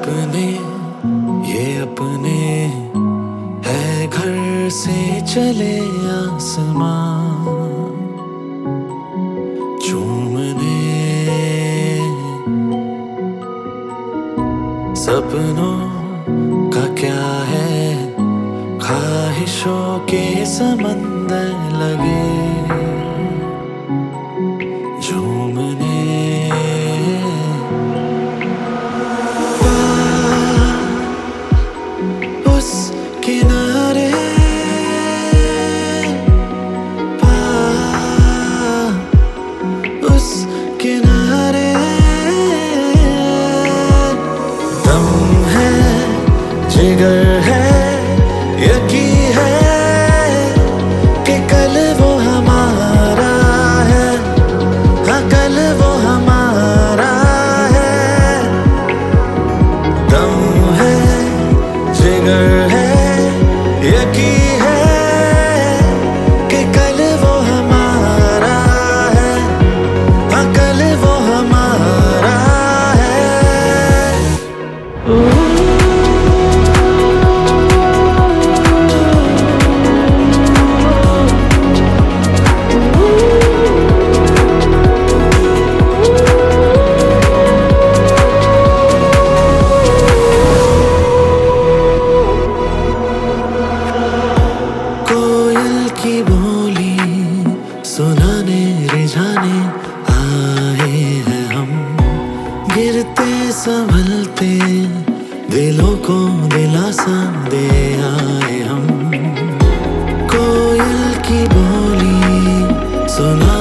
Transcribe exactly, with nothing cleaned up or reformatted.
अपने ये अपने है घर से चले आसमां चूमने सपनों का क्या है ख्वाहिशों के समंदर लगे झूमने उस किनारे उस किनारे दम है जिगर है यकीन है कि कल वो हमारा है हाँ कल वो हमारा है दम है जिगर है यकीन है कि कल वो हमारा है हाँ कल वो हमारा है ओ, की बोली सुनाने रिझाने आए हैं हम गिरते संभलते दिलों को दिलासा दे आए हम कोयल की बोली सुना